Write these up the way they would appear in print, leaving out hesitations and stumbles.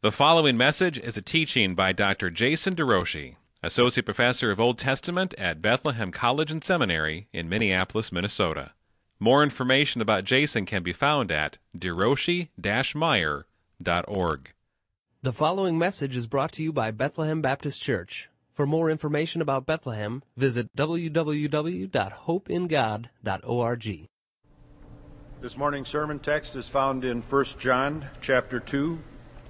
The following message is a teaching by Dr. Jason DeRoshi, Associate Professor of Old Testament at Bethlehem College and Seminary in Minneapolis, Minnesota. More information about Jason can be found at deroshi-meyer.org. The following message is brought to you by Bethlehem Baptist Church. For more information about Bethlehem, visit www.hopeingod.org. This morning's sermon text is found in 1 John chapter 2.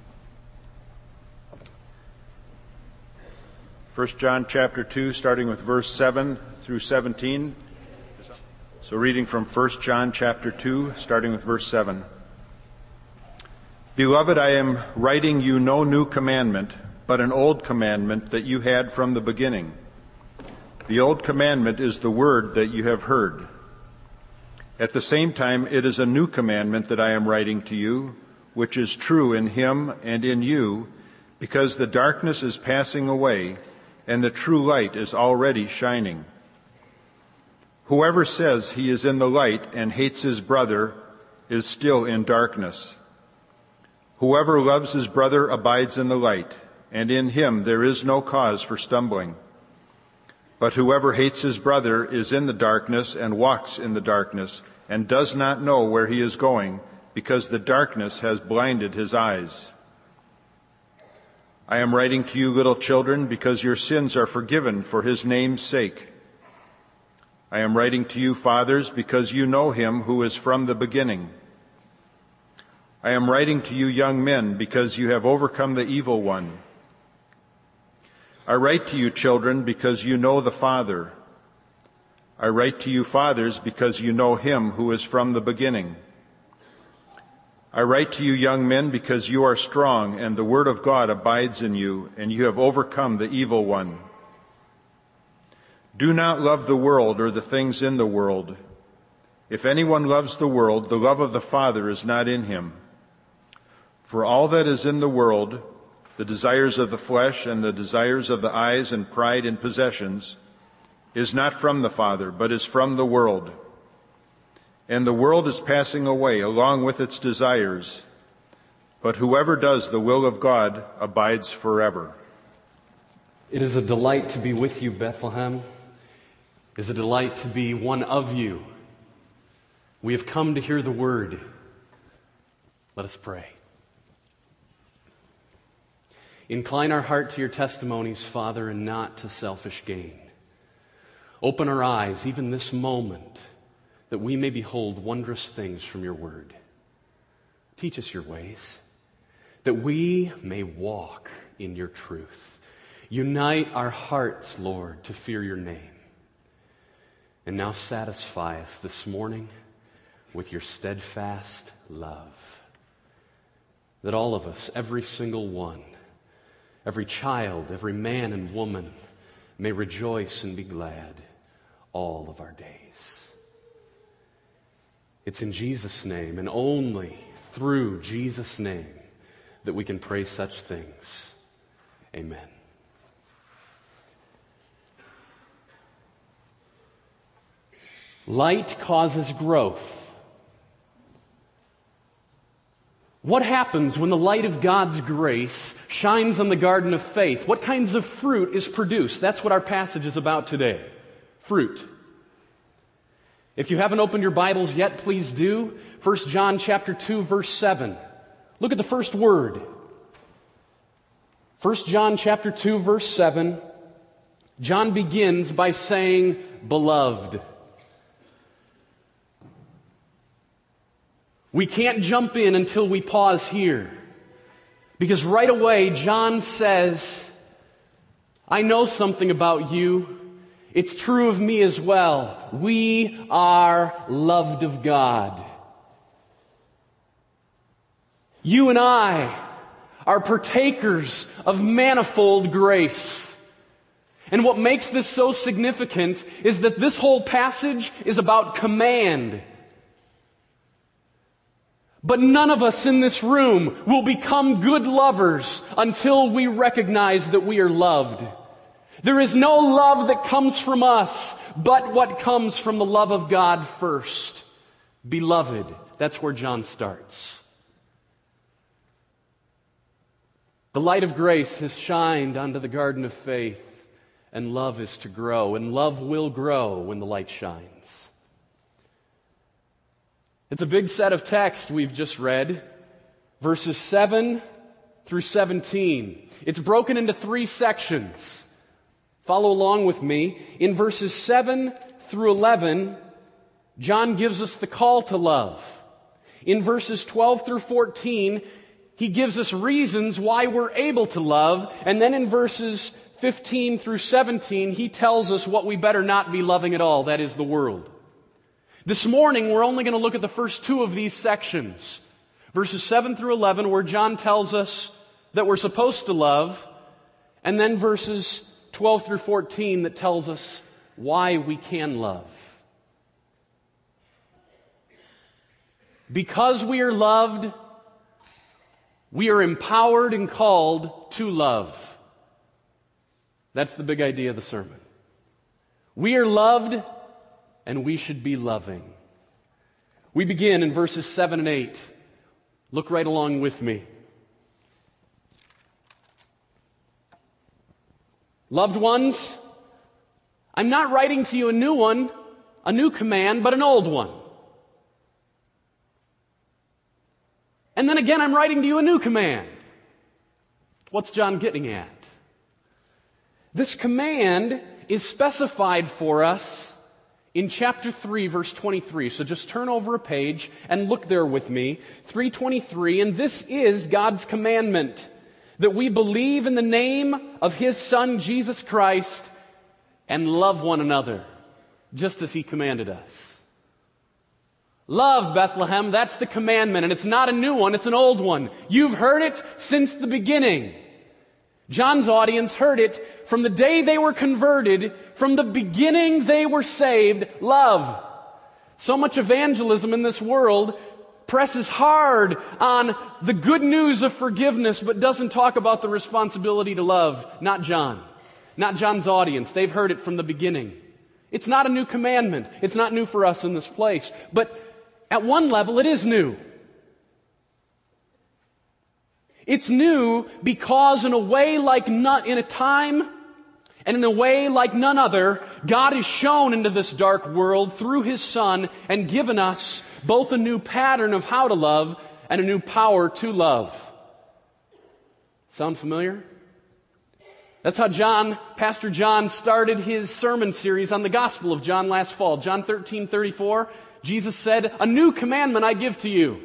1 John chapter 2, starting with verse 7 through 17. So reading from 1 John chapter 2, starting with verse 7. Beloved, I am writing you no new commandment, but an old commandment that you had from the beginning. The old commandment is the word that you have heard. At the same time, it is a new commandment that I am writing to you, which is true in him and in you, because the darkness is passing away, and the true light is already shining. Whoever says he is in the light and hates his brother is still in darkness. Whoever loves his brother abides in the light, and in him there is no cause for stumbling. But whoever hates his brother is in the darkness and walks in the darkness, and does not know where he is going, because the darkness has blinded his eyes. I am writing to you, little children, because your sins are forgiven for his name's sake. I am writing to you, fathers, because you know him who is from the beginning. I am writing to you, young men, because you have overcome the evil one. I write to you, children, because you know the Father. I write to you, fathers, because you know him who is from the beginning. I write to you, young men, because you are strong, and the word of God abides in you, and you have overcome the evil one. Do not love the world or the things in the world. If anyone loves the world, the love of the Father is not in him. For all that is in the world, the desires of the flesh and the desires of the eyes and pride in possessions, is not from the Father, but is from the world. And the world is passing away along with its desires, but whoever does the will of God abides forever. It is a delight to be with you, Bethlehem. It is a delight to be one of you. We have come to hear the word. Let us pray. Incline our heart to your testimonies, Father, and not to selfish gain. Open our eyes, even this moment, that we may behold wondrous things from your word. Teach us your ways, that we may walk in your truth. Unite our hearts, Lord, to fear your name. And now satisfy us this morning with your steadfast love. That all of us, every single one, every child, every man and woman, may rejoice and be glad all of our days. It's in Jesus' name, and only through Jesus' name, that we can pray such things. Amen. Light causes growth. What happens when the light of God's grace shines on the garden of faith? What kinds of fruit is produced? That's what our passage is about today. Fruit. If you haven't opened your Bibles yet, please do. 1 John chapter 2, verse 7. Look at the first word. 1 John chapter 2, verse 7. John begins by saying, beloved. We can't jump in until we pause here. Because right away, John says, I know something about you. It's true of me as well. We are loved of God. You and I are partakers of manifold grace. And what makes this so significant is that this whole passage is about command. But none of us in this room will become good lovers until we recognize that we are loved. There is no love that comes from us, but what comes from the love of God first. Beloved, that's where John starts. The light of grace has shined onto the garden of faith, and love is to grow, and love will grow when the light shines. It's a big set of text we've just read, verses 7 through 17. It's broken into 3 sections. Follow along with me. In verses 7 through 11, John gives us the call to love. In verses 12 through 14, he gives us reasons why we're able to love. And then in verses 15 through 17, he tells us what we better not be loving at all, that is the world. This morning, we're only going to look at the first 2 of these sections. Verses 7 through 11, where John tells us that we're supposed to love, and then verses 12 through 14 that tells us why we can love. Because we are loved, we are empowered and called to love. That's the big idea of the sermon. We are loved, and we should be loving. We begin in verses 7 and 8. Look right along with me. Loved ones, I'm not writing to you a new command, but an old one. And then again, I'm writing to you a new command. What's John getting at? This command is specified for us in chapter 3, verse 23. So just turn over a page and look there with me. 3:23, and this is God's commandment, that we believe in the name of His Son, Jesus Christ, and love one another, just as He commanded us. Love, Bethlehem, that's the commandment, and it's not a new one, it's an old one. You've heard it since the beginning. John's audience heard it from the day they were converted, from the beginning they were saved. Love. So much evangelism in this world presses hard on the good news of forgiveness, but doesn't talk about the responsibility to love. Not John. Not John's audience. They've heard it from the beginning. It's not a new commandment. It's not new for us in this place. But at one level, it is new. It's new because in a time and in a way like none other, God has shown into this dark world through His Son and given us both a new pattern of how to love and a new power to love. Sound familiar? That's how Pastor John started his sermon series on the Gospel of John last fall. John 13:34, Jesus said, "A new commandment I give to you."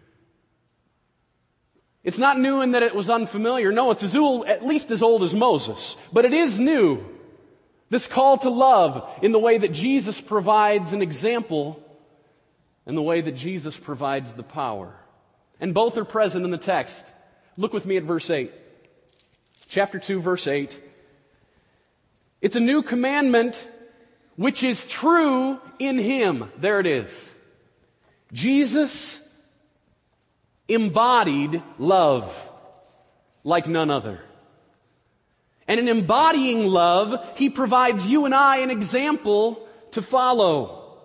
It's not new in that it was unfamiliar. No, it's at least as old as Moses. But it is new. This call to love in the way that Jesus provides an example and the way that Jesus provides the power. And both are present in the text. Look with me at verse 8. Chapter 2, verse 8. It's a new commandment which is true in Him. There it is. Jesus embodied love like none other. And in embodying love, He provides you and I an example to follow.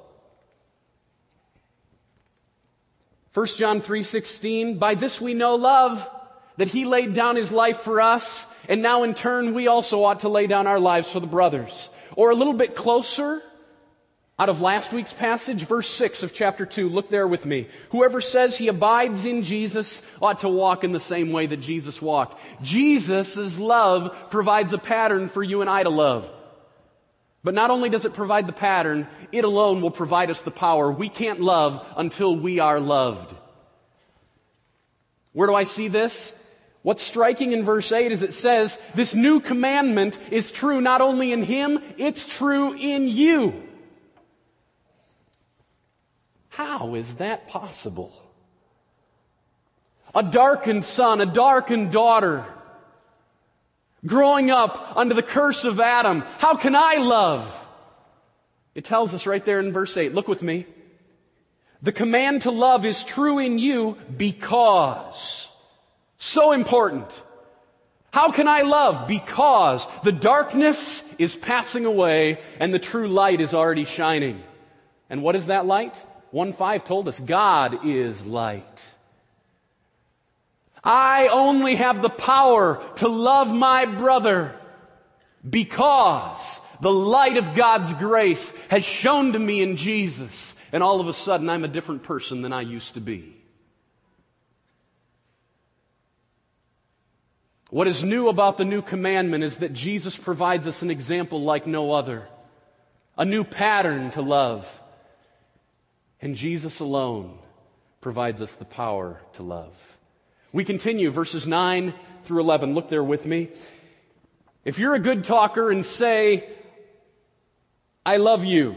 1 John 3:16, by this we know love, that He laid down His life for us, and now in turn we also ought to lay down our lives for the brothers. Or a little bit closer, out of last week's passage, verse 6 of chapter 2. Look there with me. Whoever says he abides in Jesus ought to walk in the same way that Jesus walked. Jesus' love provides a pattern for you and I to love. But not only does it provide the pattern, it alone will provide us the power. We can't love until we are loved. Where do I see this? What's striking in verse 8 is it says, this new commandment is true not only in Him, it's true in you. How is that possible? A darkened son, a darkened daughter, growing up under the curse of Adam. How can I love? It tells us right there in verse 8. Look with me. The command to love is true in you because. So important. How can I love? Because the darkness is passing away and the true light is already shining. And what is that light? 1:5 told us God is light. I only have the power to love my brother because the light of God's grace has shone to me in Jesus, and all of a sudden I'm a different person than I used to be. What is new about the new commandment is that Jesus provides us an example like no other, a new pattern to love, and Jesus alone provides us the power to love. We continue, verses 9 through 11. Look there with me. If you're a good talker and say, I love you.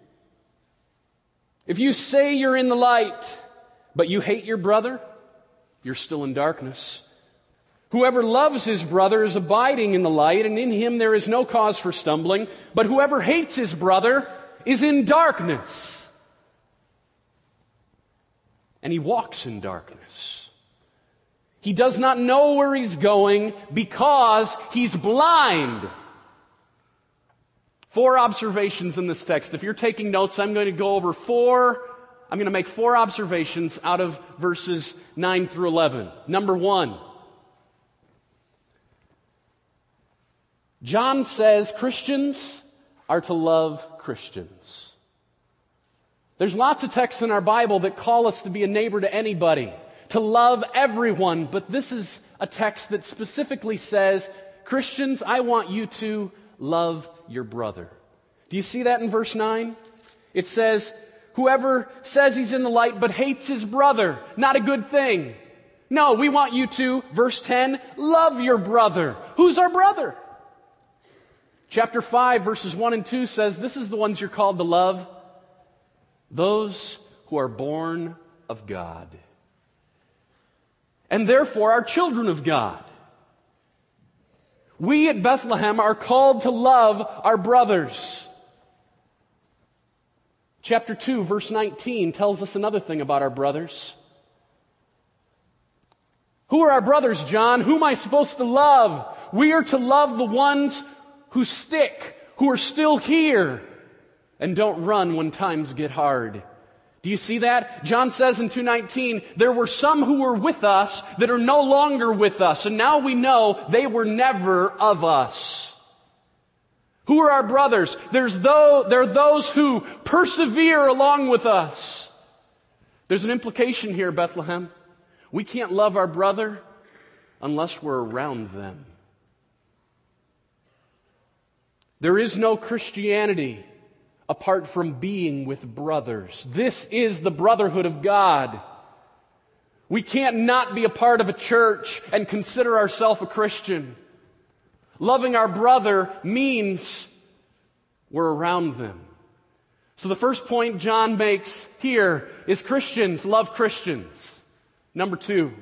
If you say you're in the light, but you hate your brother, you're still in darkness. Whoever loves his brother is abiding in the light, and in him there is no cause for stumbling. But whoever hates his brother is in darkness, and he walks in darkness. He does not know where he's going because he's blind. 4 observations in this text. If you're taking notes, I'm going to go over I'm going to make 4 observations out of verses 9 through 11. Number 1. John says Christians are to love Christians. There's lots of texts in our Bible that call us to be a neighbor to anybody, to love everyone, but this is a text that specifically says, Christians, I want you to love your brother. Do you see that in verse 9? It says, whoever says he's in the light but hates his brother, not a good thing. No, we want you to, verse 10, love your brother. Who's our brother? Chapter 5, verses 1 and 2 says, this is the ones you're called to love, those who are born of God, and therefore are children of God. We at Bethlehem are called to love our brothers. Chapter 2, verse 19 tells us another thing about our brothers. Who are our brothers, John? Who am I supposed to love? We are to love the ones who stick, who are still here, and don't run when times get hard. Do you see that? John says in 2:19, there were some who were with us that are no longer with us, and now we know they were never of us. Who are our brothers? There are those who persevere along with us. There's an implication here, Bethlehem. We can't love our brother unless we're around them. There is no Christianity apart from being with brothers. This is the brotherhood of God. We can't not be a part of a church and consider ourselves a Christian. Loving our brother means we're around them. So the first point John makes here is Christians love Christians. Number 2.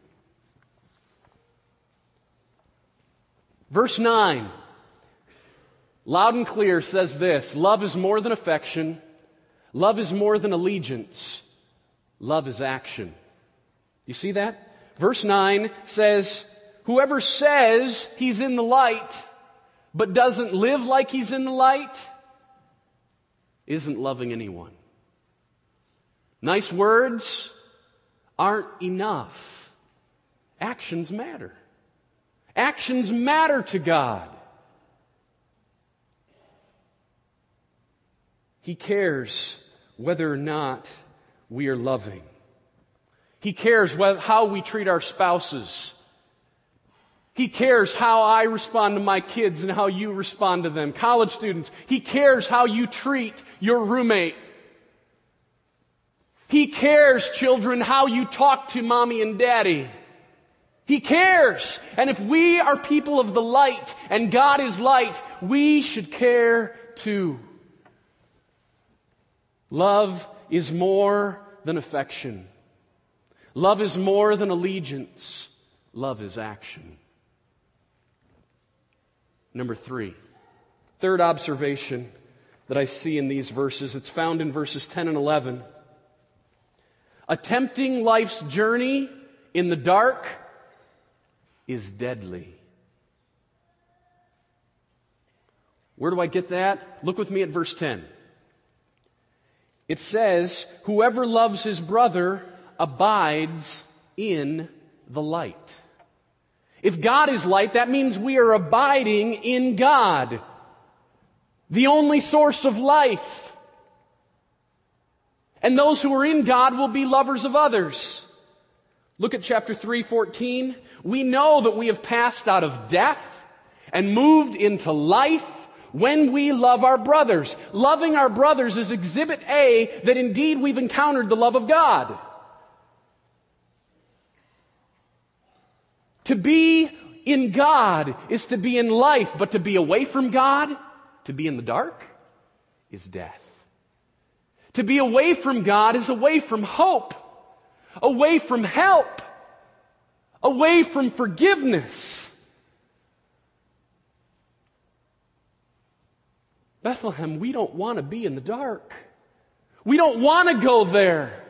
Verse 9. Loud and clear says this, love is more than affection. Love is more than allegiance. Love is action. You see that? Verse 9 says, whoever says he's in the light but doesn't live like he's in the light isn't loving anyone. Nice words aren't enough. Actions matter. Actions matter to God. He cares whether or not we are loving. He cares how we treat our spouses. He cares how I respond to my kids and how you respond to them. College students, He cares how you treat your roommate. He cares, children, how you talk to mommy and daddy. He cares. And if we are people of the light and God is light, we should care too. Love is more than affection. Love is more than allegiance. Love is action. Number 3. Third observation that I see in these verses, it's found in verses 10 and 11. Attempting life's journey in the dark is deadly. Where do I get that? Look with me at verse 10. It says, whoever loves his brother abides in the light. If God is light, that means we are abiding in God, the only source of life. And those who are in God will be lovers of others. Look at chapter 3:14. We know that we have passed out of death and moved into life when we love our brothers. Loving our brothers is exhibit A that indeed we've encountered the love of God. To be in God is to be in life, but to be away from God, to be in the dark, is death. To be away from God is away from hope, away from help, away from forgiveness. Bethlehem, we don't want to be in the dark. We don't want to go there.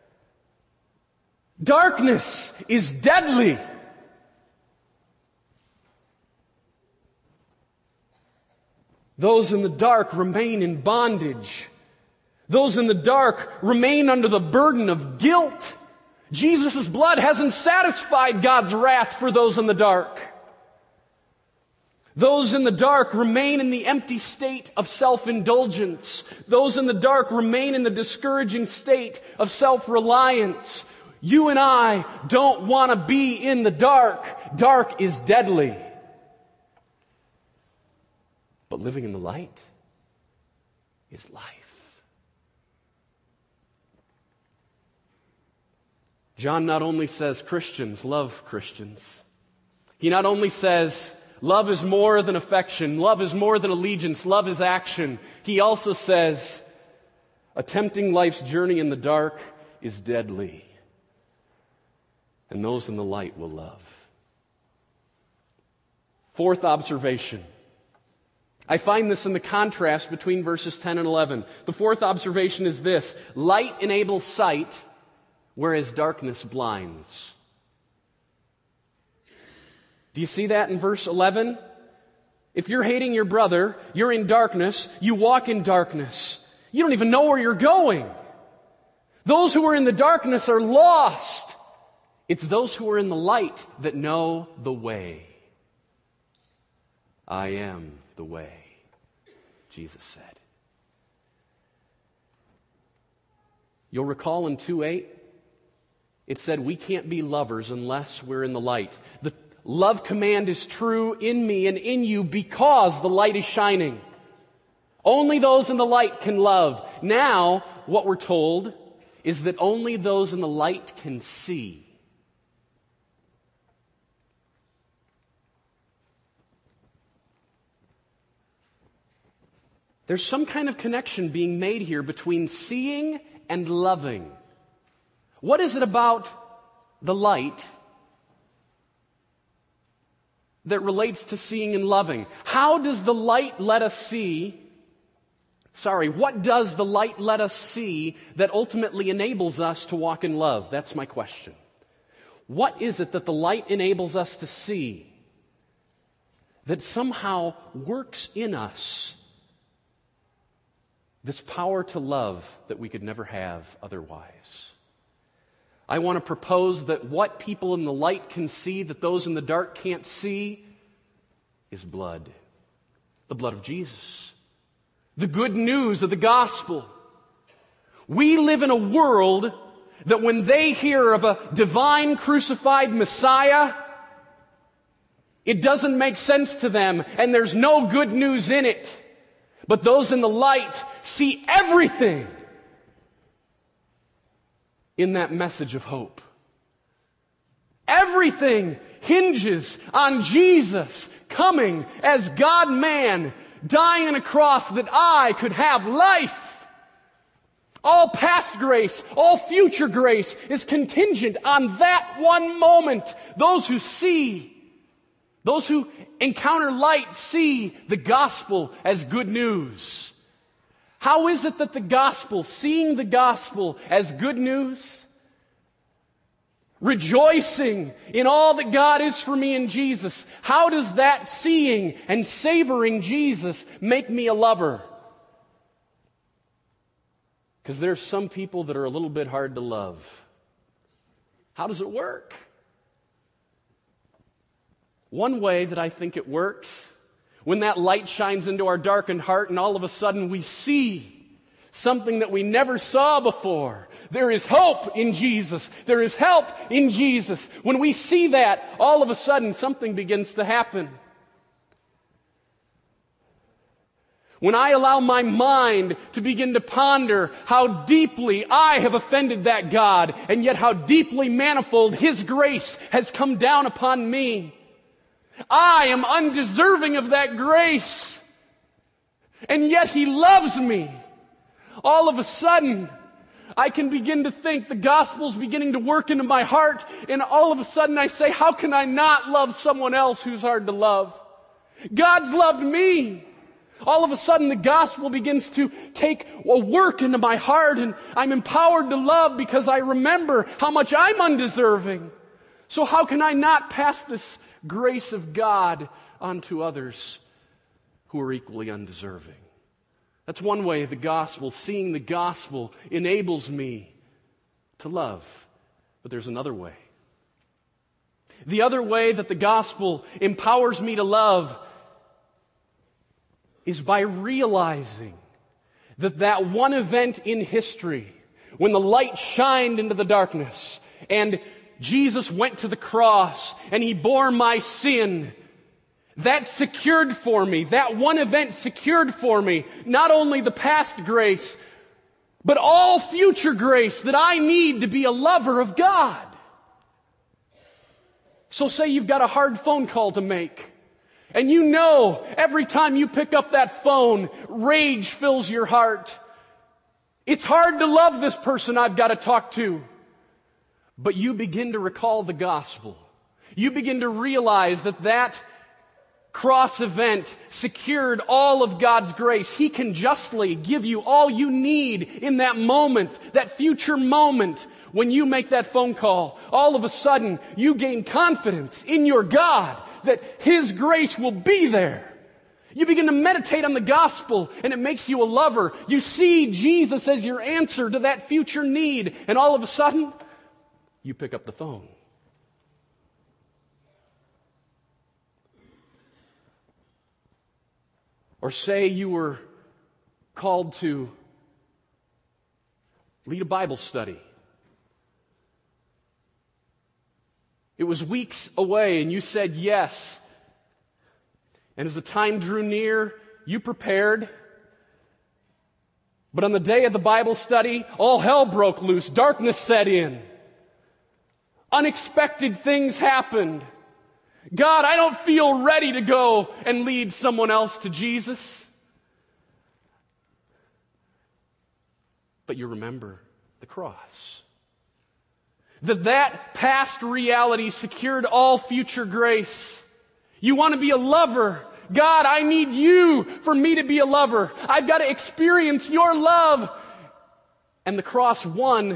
Darkness is deadly. Those in the dark remain in bondage. Those in the dark remain under the burden of guilt. Jesus' blood hasn't satisfied God's wrath for those in the dark. Those in the dark remain in the empty state of self-indulgence. Those in the dark remain in the discouraging state of self-reliance. You and I don't want to be in the dark. Dark is deadly. But living in the light is life. John not only says Christians love Christians. He not only says love is more than affection, love is more than allegiance, love is action. He also says attempting life's journey in the dark is deadly. And those in the light will love. Fourth observation. I find this in the contrast between verses 10 and 11. The fourth observation is this: light enables sight, whereas darkness blinds. Do you see that in verse 11? If you're hating your brother, you're in darkness, you walk in darkness. You don't even know where you're going. Those who are in the darkness are lost. It's those who are in the light that know the way. I am the way, Jesus said. You'll recall in 2:8, it said we can't be lovers unless we're in the light. The love command is true in me and in you because the light is shining. Only those in the light can love. Now, what we're told is that only those in the light can see. There's some kind of connection being made here between seeing and loving. What is it about the light that relates to seeing and loving? How does the light let us see? What does the light let us see that ultimately enables us to walk in love? That's my question. What is it that the light enables us to see that somehow works in us this power to love that we could never have otherwise? I want to propose that what people in the light can see that those in the dark can't see is blood. The blood of Jesus. The good news of the gospel. We live in a world that when they hear of a divine crucified Messiah, it doesn't make sense to them and there's no good news in it. But those in the light see everything in that message of hope. Everything hinges on Jesus coming as God-man, dying on a cross that I could have life. All past grace, all future grace is contingent on that one moment. Those who see, those who encounter light see the gospel as good news. How is it that the gospel, seeing the gospel as good news, rejoicing in all that God is for me in Jesus, how does that seeing and savoring Jesus make me a lover? Because there's some people that are a little bit hard to love. How does it work? One way that I think it works, when that light shines into our darkened heart and all of a sudden we see something that we never saw before. There is hope in Jesus. There is help in Jesus. When we see that, all of a sudden something begins to happen. When I allow my mind to begin to ponder how deeply I have offended that God, and yet how deeply manifold His grace has come down upon me. I am undeserving of that grace, and yet He loves me. All of a sudden, I can begin to think the gospel's beginning to work into my heart, and all of a sudden I say, how can I not love someone else who's hard to love? God's loved me. All of a sudden the gospel begins to take a work into my heart, and I'm empowered to love because I remember how much I'm undeserving. So how can I not pass this grace of God onto others who are equally undeserving? That's one way the gospel, seeing the gospel, enables me to love. But there's another way. The other way that the gospel empowers me to love is by realizing that one event in history, when the light shined into the darkness and Jesus went to the cross and He bore my sin, that secured for me, that one event secured for me, not only the past grace, but all future grace that I need to be a lover of God. So say you've got a hard phone call to make, and you know every time you pick up that phone, rage fills your heart. It's hard to love this person I've got to talk to. But you begin to recall the gospel. You begin to realize that cross event secured all of God's grace. He can justly give you all you need in that moment, that future moment when you make that phone call. All of a sudden, you gain confidence in your God that His grace will be there. You begin to meditate on the gospel, and it makes you a lover. You see Jesus as your answer to that future need, and all of a sudden, you pick up the phone. Or say you were called to lead a Bible study. It was weeks away and you said yes. And as the time drew near, you prepared. But on the day of the Bible study, all hell broke loose. Darkness set in. Unexpected things happened. God, I don't feel ready to go and lead someone else to Jesus. But you remember the cross. That past reality secured all future grace. You want to be a lover. God, I need you for me to be a lover. I've got to experience your love. And the cross won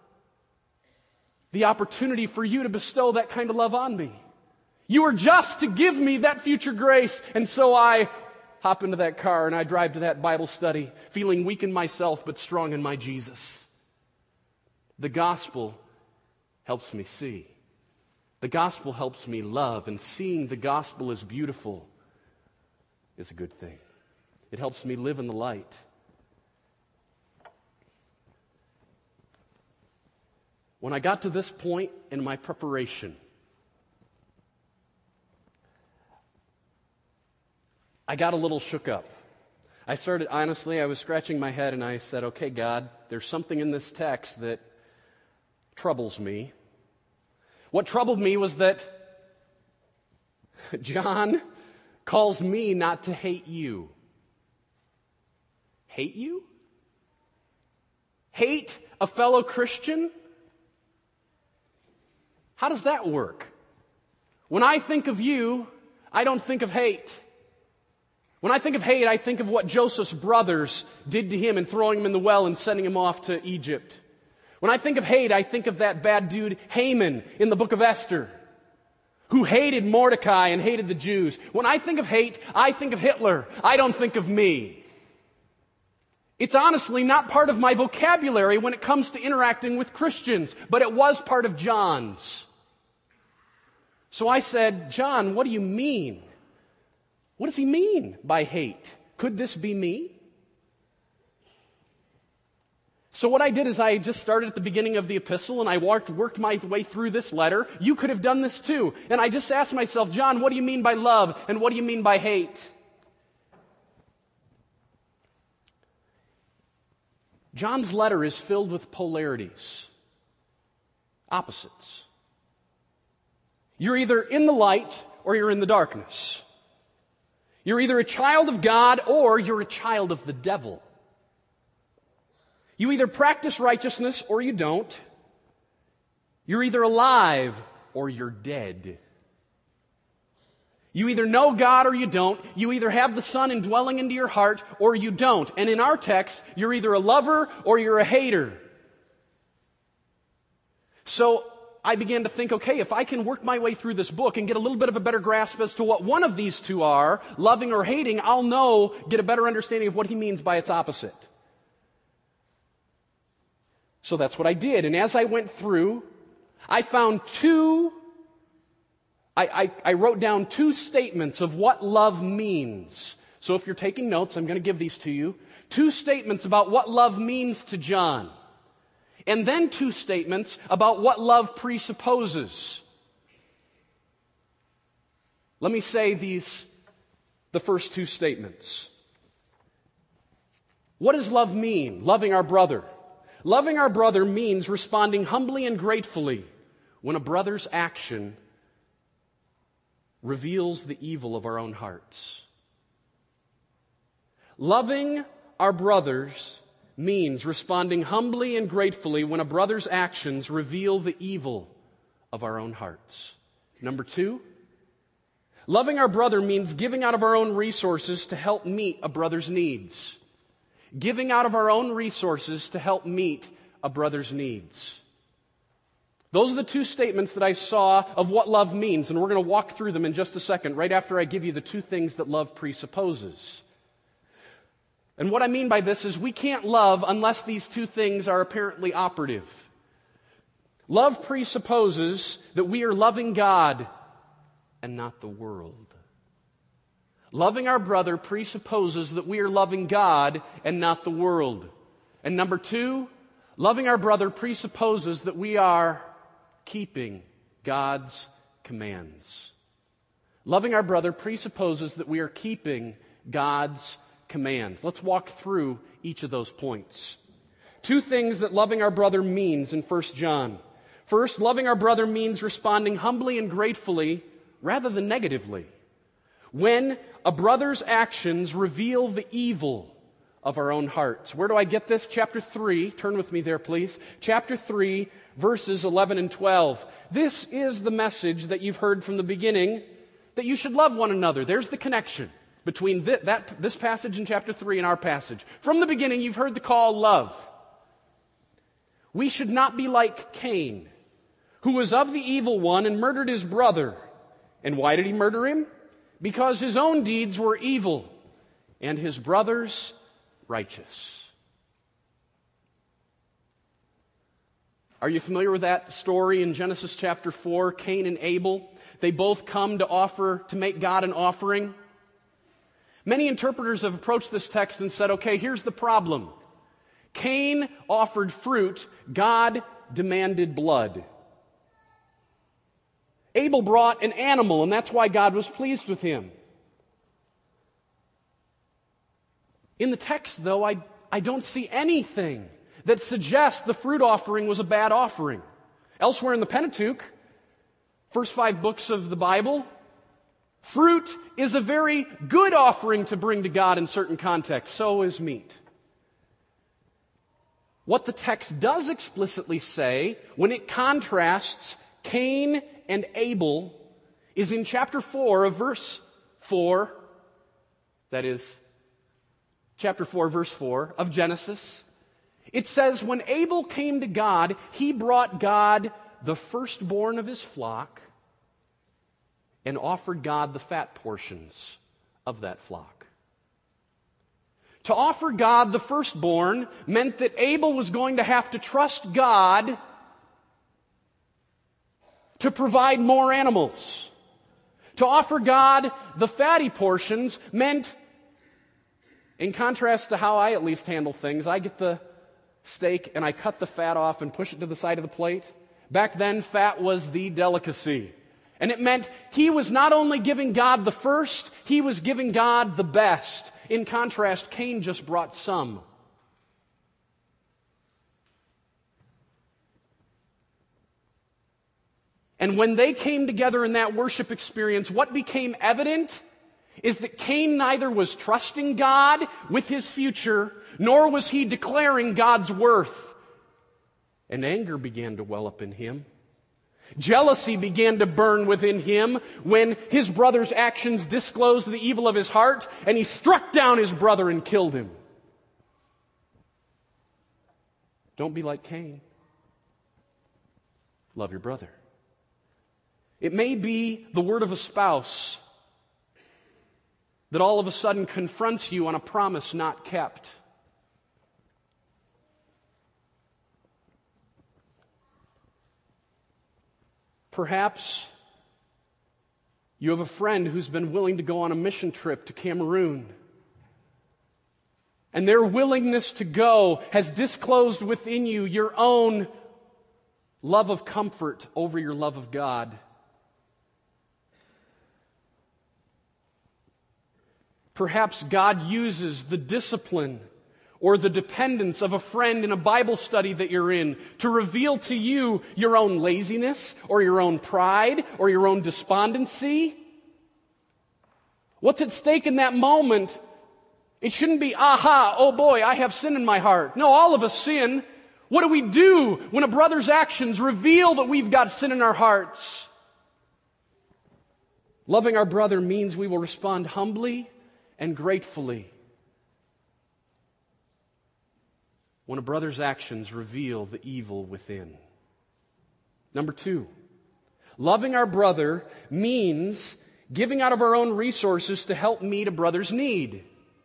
the opportunity for you to bestow that kind of love on me. You were just to give me that future grace. And so I hop into that car and I drive to that Bible study, feeling weak in myself but strong in my Jesus. The gospel helps me see. The gospel helps me love, and seeing the gospel as beautiful is a good thing. It helps me live in the light. When I got to this point in my preparation, I got a little shook up. I was scratching my head and I said, okay, God, there's something in this text that troubles me. What troubled me was that John calls me not to hate you. Hate you? Hate a fellow Christian? How does that work? When I think of you, I don't think of hate. When I think of hate, I think of what Joseph's brothers did to him in throwing him in the well and sending him off to Egypt. When I think of hate, I think of that bad dude Haman in the book of Esther, who hated Mordecai and hated the Jews. When I think of hate, I think of Hitler. I don't think of me. It's honestly not part of my vocabulary when it comes to interacting with Christians, but it was part of John's. So I said, John, what do you mean? What does he mean by hate? Could this be me? So what I did is I just started at the beginning of the epistle and I worked my way through this letter. You could have done this too. And I just asked myself, John, what do you mean by love? And what do you mean by hate? John's letter is filled with polarities, opposites. You're either in the light or you're in the darkness. You're either a child of God or you're a child of the devil. You either practice righteousness or you don't. You're either alive or you're dead. You either know God or you don't. You either have the Son indwelling into your heart or you don't. And in our text, you're either a lover or you're a hater. So I began to think, okay, if I can work my way through this book and get a little bit of a better grasp as to what one of these two are, loving or hating, I'll get a better understanding of what he means by its opposite. So that's what I did. And as I went through, I found I wrote down two statements of what love means. So if you're taking notes, I'm going to give these to you. Two statements about what love means to John. And then two statements about what love presupposes. Let me say the first two statements. What does love mean? Loving our brother. Loving our brother means responding humbly and gratefully when a brother's action reveals the evil of our own hearts. Loving our brothers means responding humbly and gratefully when a brother's actions reveal the evil of our own hearts. Number two, loving our brother means giving out of our own resources to help meet a brother's needs. Giving out of our own resources to help meet a brother's needs. Those are the two statements that I saw of what love means, and we're going to walk through them in just a second, right after I give you the two things that love presupposes. And what I mean by this is we can't love unless these two things are apparently operative. Love presupposes that we are loving God and not the world. Loving our brother presupposes that we are loving God and not the world. And number two, loving our brother presupposes that we are keeping God's commands. Loving our brother presupposes that we are keeping God's commands. Let's walk through each of those points. Two things that loving our brother means in 1 John. First, loving our brother means responding humbly and gratefully rather than negatively when a brother's actions reveal the evil of our own hearts. Where do I get this? Chapter 3. Turn with me there, please. Chapter 3, verses 11 and 12. This is the message that you've heard from the beginning, that you should love one another. There's the connection between this passage in chapter 3 and our passage. From the beginning, you've heard the call, love. We should not be like Cain, who was of the evil one and murdered his brother. And why did he murder him? Because his own deeds were evil and his brother's righteous. Are you familiar with that story in Genesis chapter 4? Cain and Abel, they both come to make God an offering. Many interpreters have approached this text and said, okay, here's the problem. Cain offered fruit, God demanded blood. Abel brought an animal, and that's why God was pleased with him. In the text, though, I don't see anything that suggests the fruit offering was a bad offering. Elsewhere in the Pentateuch, first 5 books of the Bible, fruit is a very good offering to bring to God in certain contexts. So is meat. What the text does explicitly say, when it contrasts Cain and Abel, is in chapter 4 of verse 4, that is, chapter 4, verse 4 of Genesis. It says, when Abel came to God, he brought God the firstborn of his flock and offered God the fat portions of that flock. To offer God the firstborn meant that Abel was going to have to trust God to provide more animals. To offer God the fatty portions meant, in contrast to how I at least handle things, I get the steak and I cut the fat off and push it to the side of the plate. Back then, fat was the delicacy. And it meant he was not only giving God the first, he was giving God the best. In contrast, Cain just brought some. And when they came together in that worship experience, what became evident is that Cain neither was trusting God with his future, nor was he declaring God's worth. And anger began to well up in him. Jealousy began to burn within him when his brother's actions disclosed the evil of his heart, and he struck down his brother and killed him. Don't be like Cain. Love your brother. It may be the word of a spouse that all of a sudden confronts you on a promise not kept. Perhaps you have a friend who's been willing to go on a mission trip to Cameroon, and their willingness to go has disclosed within you your own love of comfort over your love of God. Perhaps God uses the discipline or the dependence of a friend in a Bible study that you're in to reveal to you your own laziness or your own pride or your own despondency. What's at stake in that moment? It shouldn't be, aha, oh boy, I have sin in my heart. No, all of us sin. What do we do when a brother's actions reveal that we've got sin in our hearts? Loving our brother means we will respond humbly and gratefully when a brother's actions reveal the evil within. Number 2, loving our brother means giving out of our own resources to help meet a brother's need.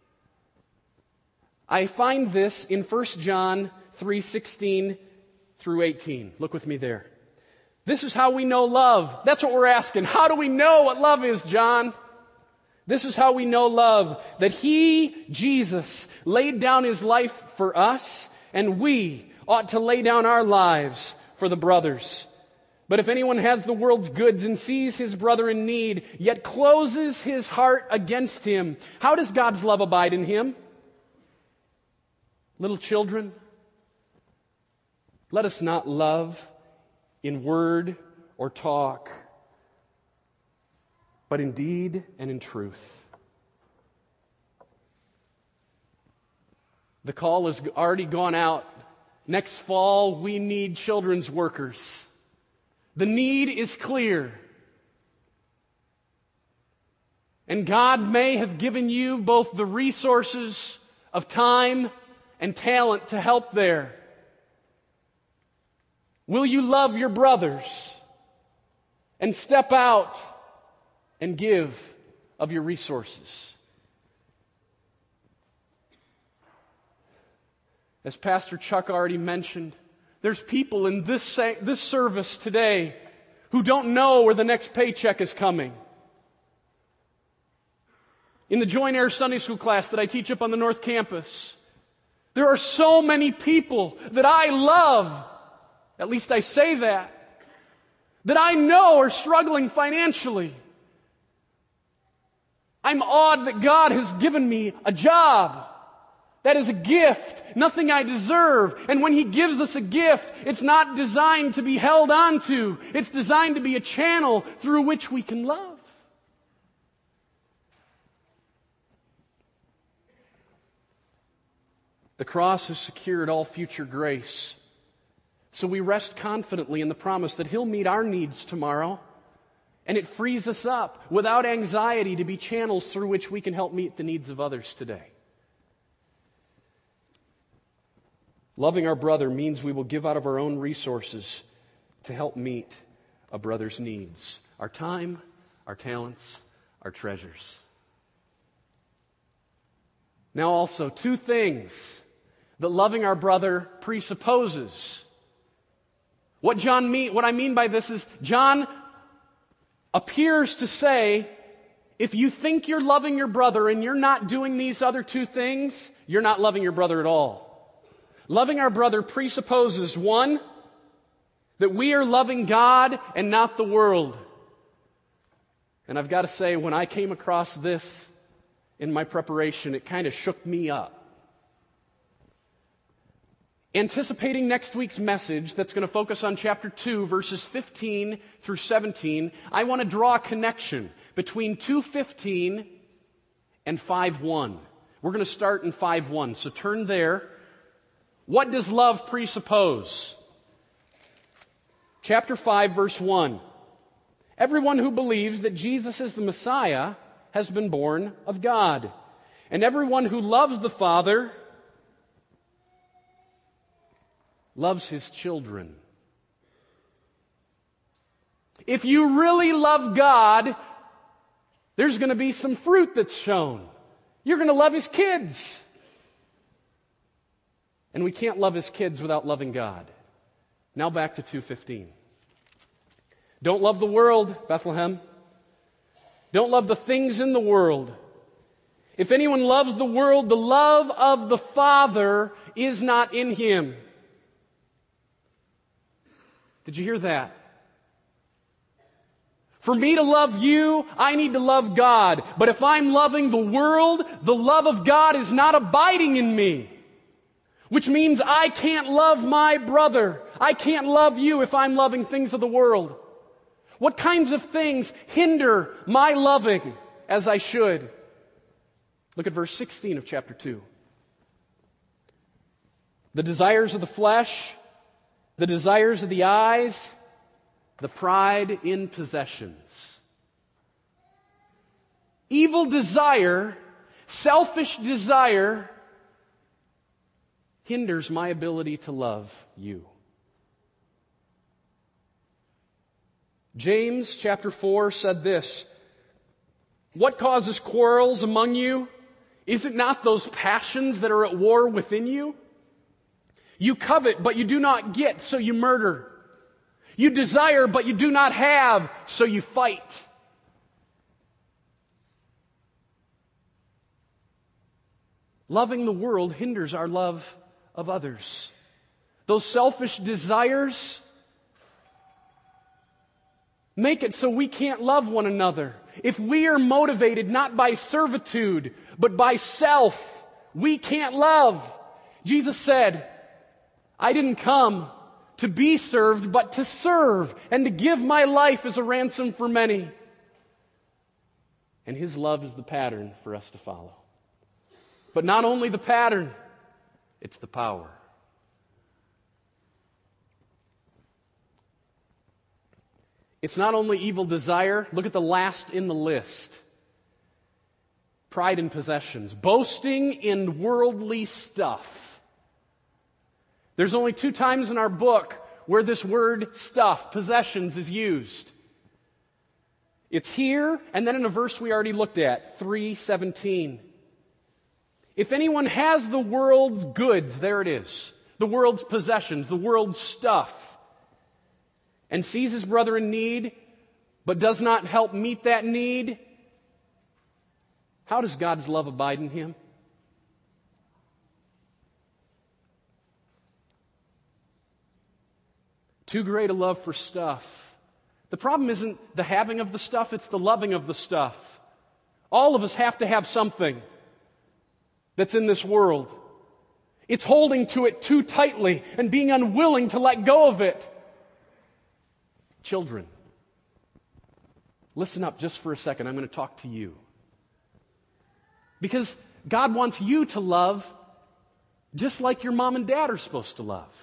I find this in 1 John 3:16 through 18. Look with me there. This is how we know love. That's what we're asking. How do we know what love is, John? This is how we know love, that He, Jesus, laid down His life for us, and we ought to lay down our lives for the brothers. But if anyone has the world's goods and sees his brother in need, yet closes his heart against him, how does God's love abide in him? Little children, let us not love in word or talk, but in deed and in truth. The call has already gone out. Next fall, we need children's workers. The need is clear. And God may have given you both the resources of time and talent to help there. Will you love your brothers and step out and give of your resources? As Pastor Chuck already mentioned, there's people in this service today who don't know where the next paycheck is coming. In the Join Air Sunday School class that I teach up on the North Campus, there are so many people that I love, at least I say that I know are struggling financially. I'm awed that God has given me a job. That is a gift, nothing I deserve. And when He gives us a gift, it's not designed to be held onto. It's designed to be a channel through which we can love. The cross has secured all future grace. So we rest confidently in the promise that He'll meet our needs tomorrow. And it frees us up without anxiety to be channels through which we can help meet the needs of others today. Loving our brother means we will give out of our own resources to help meet a brother's needs. Our time, our talents, our treasures. Now also, 2 things that loving our brother presupposes. What I mean by this is John appears to say, if you think you're loving your brother and you're not doing these other two things, you're not loving your brother at all. Loving our brother presupposes, one, that we are loving God and not the world. And I've got to say, when I came across this in my preparation, it kind of shook me up. Anticipating next week's message that's going to focus on chapter 2, verses 15 through 17, I want to draw a connection between 2:15 and 5:1. We're going to start in 5:1, so turn there. What does love presuppose? Chapter 5, verse 1. Everyone who believes that Jesus is the Messiah has been born of God. And everyone who loves the Father loves his children. If you really love God, there's going to be some fruit that's shown. You're going to love his kids. And we can't love his kids without loving God. Now back to 2:15. Don't love the world, Bethlehem. Don't love the things in the world. If anyone loves the world, the love of the Father is not in him. Did you hear that? For me to love you, I need to love God. But if I'm loving the world, the love of God is not abiding in me. Which means I can't love my brother. I can't love you if I'm loving things of the world. What kinds of things hinder my loving as I should? Look at verse 16 of chapter 2. The desires of the flesh, the desires of the eyes, the pride in possessions. Evil desire, selfish desire, hinders my ability to love you. James chapter 4 said this, what causes quarrels among you? Is it not those passions that are at war within you? You covet, but you do not get, so you murder. You desire, but you do not have, so you fight. Loving the world hinders our love of others. Those selfish desires make it so we can't love one another. If we are motivated not by servitude, but by self, we can't love. Jesus said, I didn't come to be served, but to serve and to give my life as a ransom for many. And his love is the pattern for us to follow. But not only the pattern, it's the power. It's not only evil desire. Look at the last in the list. Pride in possessions. Boasting in worldly stuff. There's only 2 times in our book where this word stuff, possessions, is used. It's here, and then in a verse we already looked at, 3:17. If anyone has the world's goods, there it is, the world's possessions, the world's stuff, and sees his brother in need, but does not help meet that need, how does God's love abide in him? Too great a love for stuff. The problem isn't the having of the stuff, it's the loving of the stuff. All of us have to have something that's in this world. It's holding to it too tightly and being unwilling to let go of it. Children, listen up just for a second. I'm going to talk to you. Because God wants you to love just like your mom and dad are supposed to love.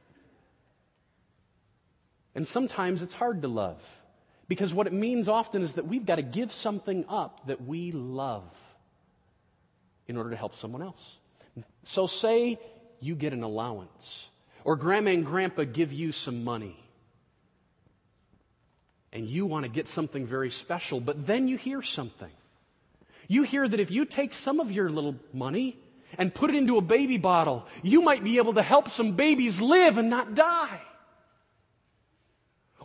And sometimes it's hard to love. Because what it means often is that we've got to give something up that we love in order to help someone else. So say you get an allowance, or Grandma and Grandpa give you some money, and you want to get something very special, but then you hear something. You hear that if you take some of your little money and put it into a baby bottle, you might be able to help some babies live and not die.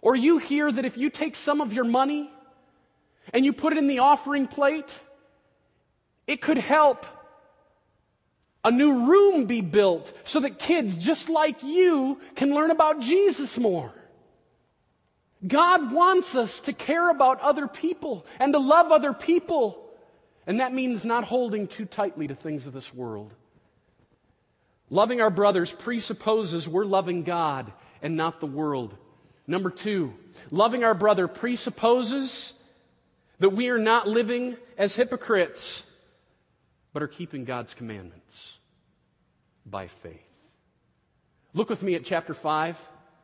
Or you hear that if you take some of your money and you put it in the offering plate, it could help a new room be built so that kids just like you can learn about Jesus more. God wants us to care about other people and to love other people. And that means not holding too tightly to things of this world. Loving our brothers presupposes we're loving God and not the world. Number 2, loving our brother presupposes that we are not living as hypocrites, but are keeping God's commandments by faith. Look with me at chapter 5.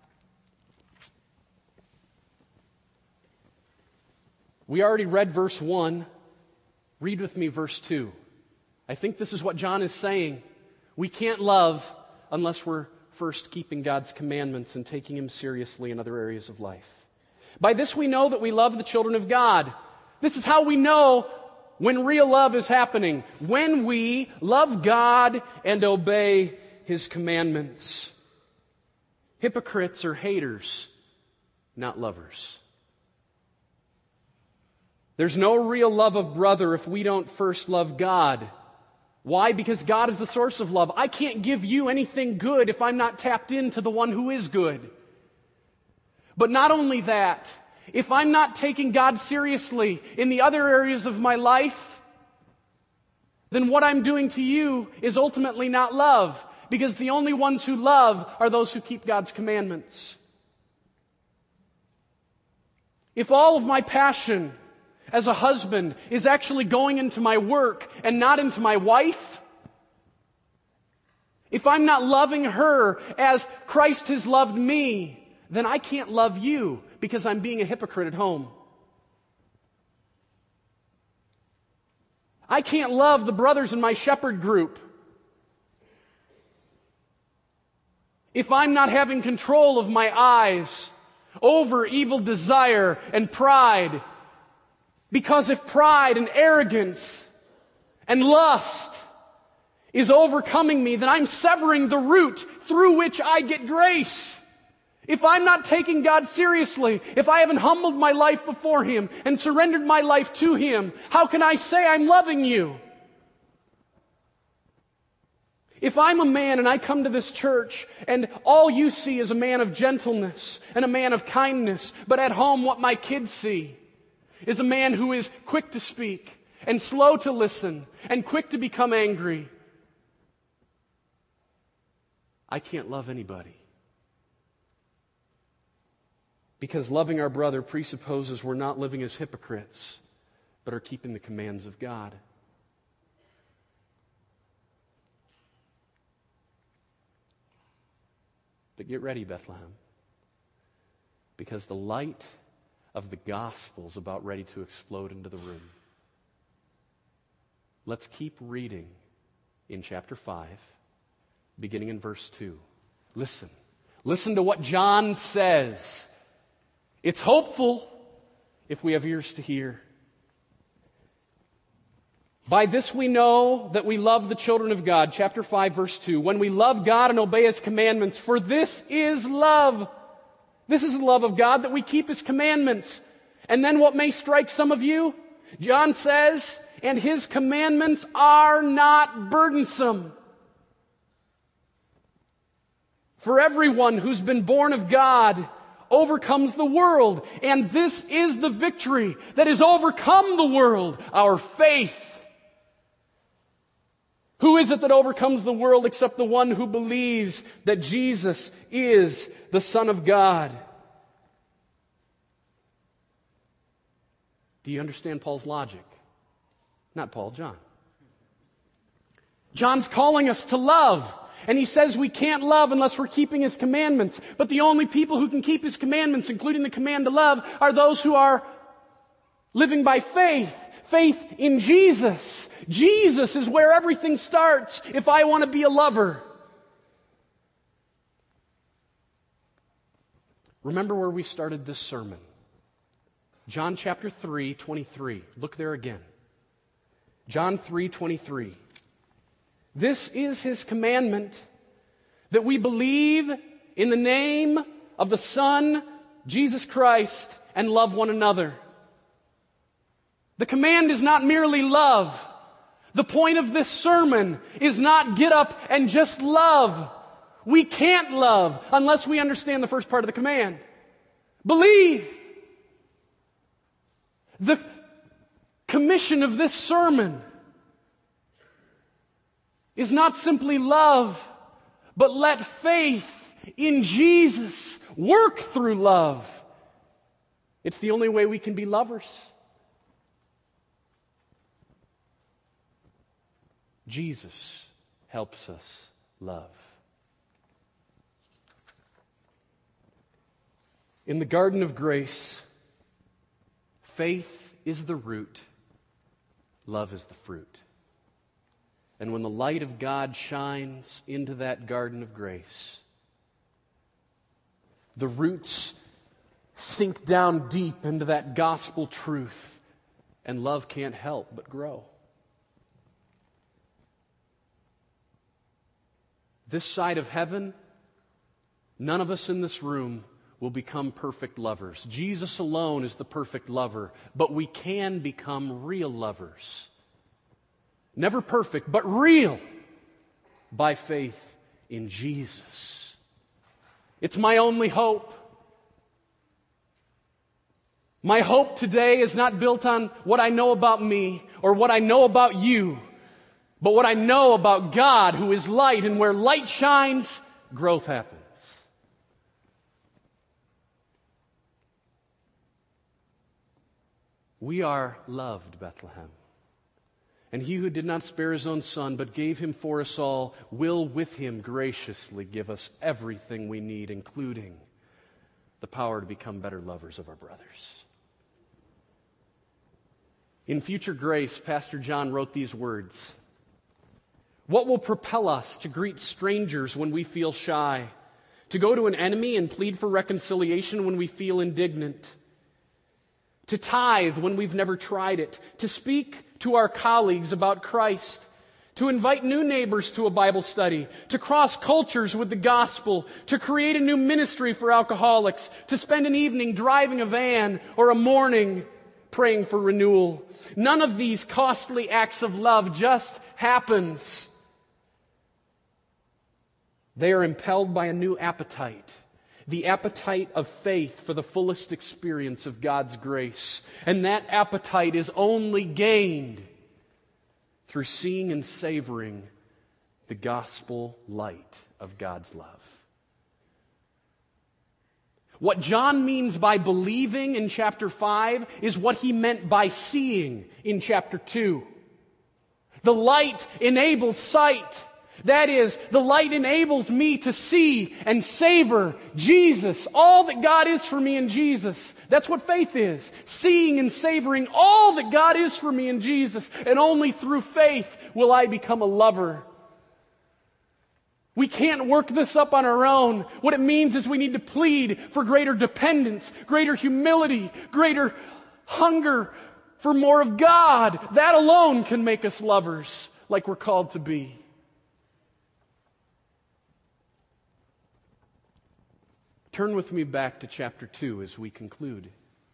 We already read verse 1. Read with me verse 2. I think this is what John is saying. We can't love unless we're first keeping God's commandments and taking Him seriously in other areas of life. By this we know that we love the children of God. This is how we know when real love is happening. When we love God and obey His commandments. Hypocrites are haters, not lovers. There's no real love of brother if we don't first love God. Why? Because God is the source of love. I can't give you anything good if I'm not tapped into the one who is good. But not only that, if I'm not taking God seriously in the other areas of my life, then what I'm doing to you is ultimately not love, because the only ones who love are those who keep God's commandments. If all of my passion as a husband is actually going into my work and not into my wife, if I'm not loving her as Christ has loved me, then I can't love you because I'm being a hypocrite at home. I can't love the brothers in my shepherd group if I'm not having control of my eyes over evil desire and pride. Because if pride and arrogance and lust is overcoming me, then I'm severing the root through which I get grace. If I'm not taking God seriously, if I haven't humbled my life before Him and surrendered my life to Him, how can I say I'm loving you? If I'm a man and I come to this church and all you see is a man of gentleness and a man of kindness, but at home what my kids see is a man who is quick to speak and slow to listen and quick to become angry, I can't love anybody. Because loving our brother presupposes we're not living as hypocrites, but are keeping the commands of God. But get ready, Bethlehem, because the light of the gospel is about ready to explode into the room. Let's keep reading in chapter 5, beginning in verse 2. Listen. Listen to what John says. It's hopeful if we have ears to hear. By this we know that we love the children of God. Chapter 5, verse 2. When we love God and obey His commandments, for this is love. This is the love of God, that we keep His commandments. And then what may strike some of you? John says, and His commandments are not burdensome. For everyone who's been born of God overcomes the world. And this is the victory that has overcome the world, our faith. Who is it that overcomes the world except the one who believes that Jesus is the Son of God? Do you understand Paul's logic? Not Paul, John. John's calling us to love. And he says we can't love unless we're keeping His commandments. But the only people who can keep His commandments, including the command to love, are those who are living by faith. Faith in Jesus. Jesus is where everything starts if I want to be a lover. Remember where we started this sermon. John chapter 3, 23. Look there again. John 3, 23. This is His commandment, that we believe in the name of the Son Jesus Christ, and love one another. The command is not merely love. The point of this sermon is not get up and just love. We can't love unless we understand the first part of the command. Believe. The commission of this sermon is not simply love, but let faith in Jesus work through love. It's the only way we can be lovers. Jesus helps us love. In the garden of grace, faith is the root, love is the fruit. And when the light of God shines into that garden of grace, the roots sink down deep into that gospel truth, and love can't help but grow. This side of heaven, none of us in this room will become perfect lovers. Jesus alone is the perfect lover, but we can become real lovers. Never perfect, but real, by faith in Jesus. It's my only hope. My hope today is not built on what I know about me or what I know about you, but what I know about God, who is light, and where light shines, growth happens. We are loved, Bethlehem. And he who did not spare his own son, but gave him for us all, will with him graciously give us everything we need, including the power to become better lovers of our brothers. In Future Grace, Pastor John wrote these words: "What will propel us to greet strangers when we feel shy? To go to an enemy and plead for reconciliation when we feel indignant? To tithe when we've never tried it? To speak to our colleagues about Christ? To invite new neighbors to a Bible study? To cross cultures with the gospel? To create a new ministry for alcoholics? To spend an evening driving a van or a morning praying for renewal? None of these costly acts of love just happens. They are impelled by a new appetite. The appetite of faith for the fullest experience of God's grace. And that appetite is only gained through seeing and savoring the gospel light of God's love. What John means by believing in chapter 5 is what he meant by seeing in chapter 2. The light enables sight. That is, the light enables me to see and savor Jesus, all that God is for me in Jesus. That's what faith is. Seeing and savoring all that God is for me in Jesus. And only through faith will I become a lover. We can't work this up on our own. What it means is we need to plead for greater dependence, greater humility, greater hunger for more of God. That alone can make us lovers like we're called to be. Turn with me back to chapter 2 as we conclude.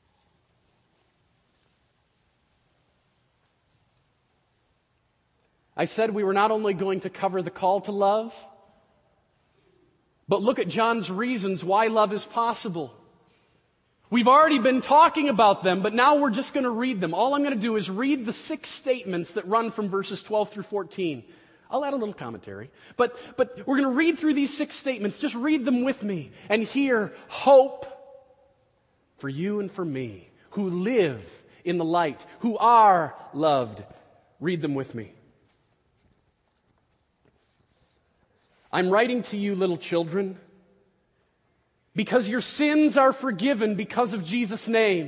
I said we were not only going to cover the call to love, but look at John's reasons why love is possible. We've already been talking about them, but now we're just going to read them. All I'm going to do is read the 6 statements that run from verses 12 through 14. I'll add a little commentary. But we're going to read through these 6 statements. Just read them with me and hear hope for you and for me who live in the light, who are loved. Read them with me. I'm writing to you, little children, because your sins are forgiven because of Jesus' name.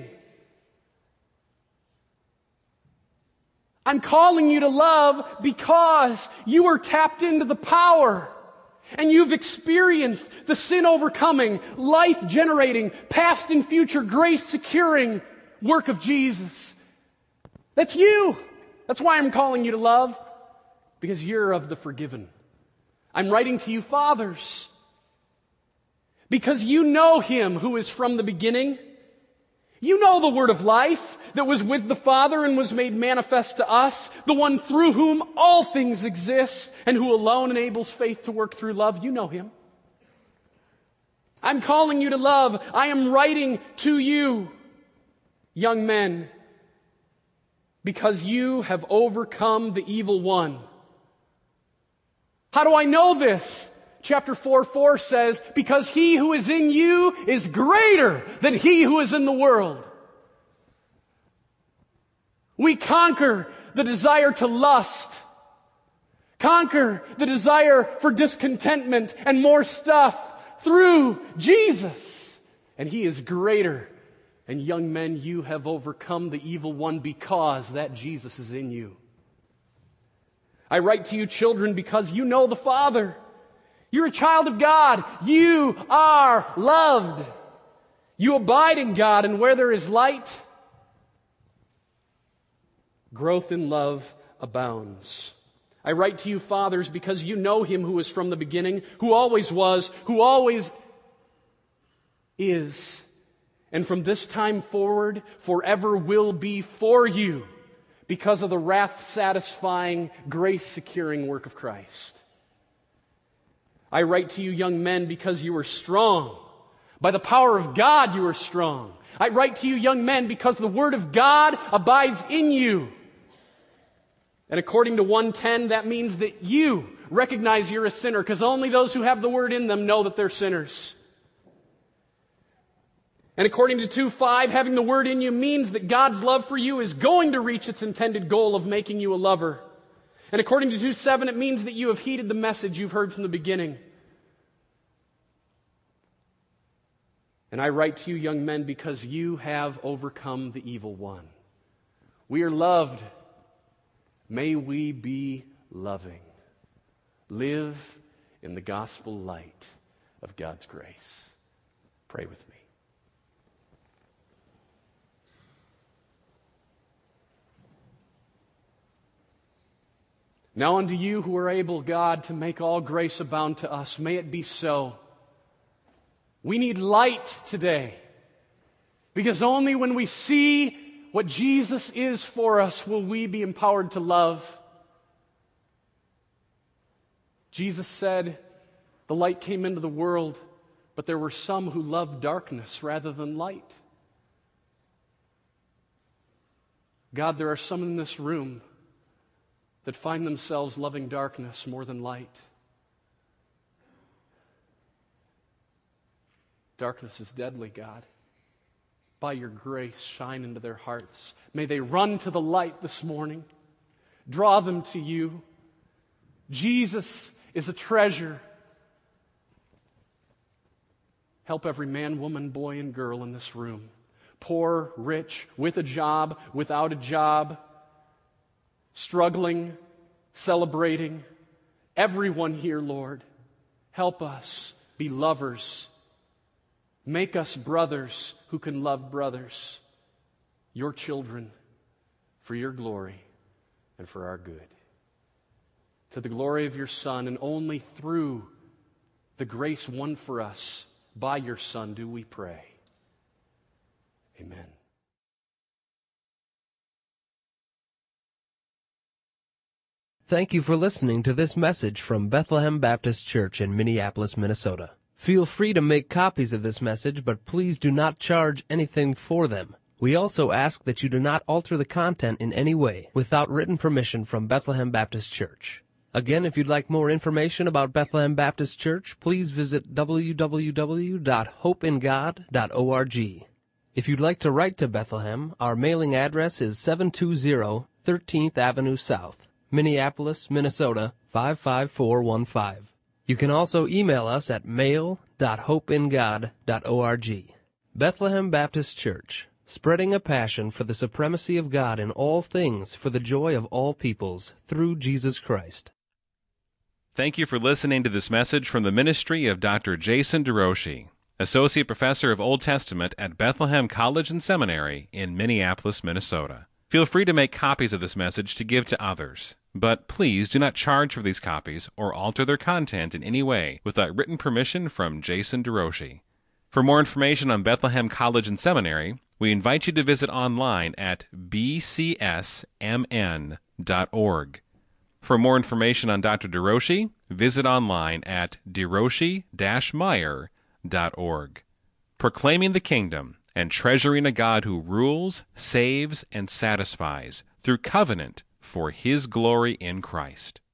I'm calling you to love because you are tapped into the power and you've experienced the sin-overcoming, life-generating, past and future grace-securing work of Jesus. That's you. That's why I'm calling you to love, because you're of the forgiven. I'm writing to you, fathers, because you know him who is from the beginning. You know the word of life that was with the Father and was made manifest to us, the one through whom all things exist and who alone enables faith to work through love. You know him. I'm calling you to love. I am writing to you, young men, because you have overcome the evil one. How do I know this? Chapter 4:4 says, because he who is in you is greater than he who is in the world. We conquer the desire to lust, conquer the desire for discontentment and more stuff through Jesus. And he is greater. And young men, you have overcome the evil one because that Jesus is in you. I write to you, children, because you know the Father. You're a child of God. You are loved. You abide in God, and where there is light, growth in love abounds. I write to you, fathers, because you know him who is from the beginning, who always was, who always is, and from this time forward forever will be for you, because of the wrath-satisfying, grace-securing work of Christ. I write to you, young men, because you are strong. By the power of God you are strong. I write to you, young men, because the word of God abides in you. And according to 1:10, that means that you recognize you're a sinner, because only those who have the word in them know that they're sinners. And according to 2:5, having the word in you means that God's love for you is going to reach its intended goal of making you a lover. And according to 2:7, it means that you have heeded the message you've heard from the beginning. And I write to you, young men, because you have overcome the evil one. We are loved. May we be loving. Live in the gospel light of God's grace. Pray with me. Now unto you who are able, God, to make all grace abound to us, may it be so. We need light today, because only when we see what Jesus is for us will we be empowered to love. Jesus said, the light came into the world, but there were some who loved darkness rather than light. God, there are some in this room that find themselves loving darkness more than light. Darkness is deadly, God. By your grace, shine into their hearts. May they run to the light this morning. Draw them to you. Jesus is a treasure. Help every man, woman, boy, and girl in this room. Poor, rich, with a job, without a job, struggling, celebrating. Everyone here, Lord, help us be lovers. Make us brothers who can love brothers, your children, for your glory and for our good. To the glory of your Son, and only through the grace won for us by your Son do we pray. Amen. Thank you for listening to this message from Bethlehem Baptist Church in Minneapolis, Minnesota. Feel free to make copies of this message, but please do not charge anything for them. We also ask that you do not alter the content in any way without written permission from Bethlehem Baptist Church. Again, if you'd like more information about Bethlehem Baptist Church, please visit www.hopeingod.org. If you'd like to write to Bethlehem, our mailing address is 720 13th Avenue South, Minneapolis, Minnesota 55415. You can also email us at mail.hopeingod.org. Bethlehem Baptist Church, spreading a passion for the supremacy of God in all things for the joy of all peoples, through Jesus Christ. Thank you for listening to this message from the ministry of Dr. Jason DeRouchie, Associate Professor of Old Testament at Bethlehem College and Seminary in Minneapolis, Minnesota. Feel free to make copies of this message to give to others, but please do not charge for these copies or alter their content in any way without written permission from Jason DeRouchie. For more information on Bethlehem College and Seminary, we invite you to visit online at bcsmn.org. For more information on Dr. DeRouchie, visit online at derouchie-meyer.org. Proclaiming the kingdom and treasuring a God who rules, saves, and satisfies through covenant for His glory in Christ.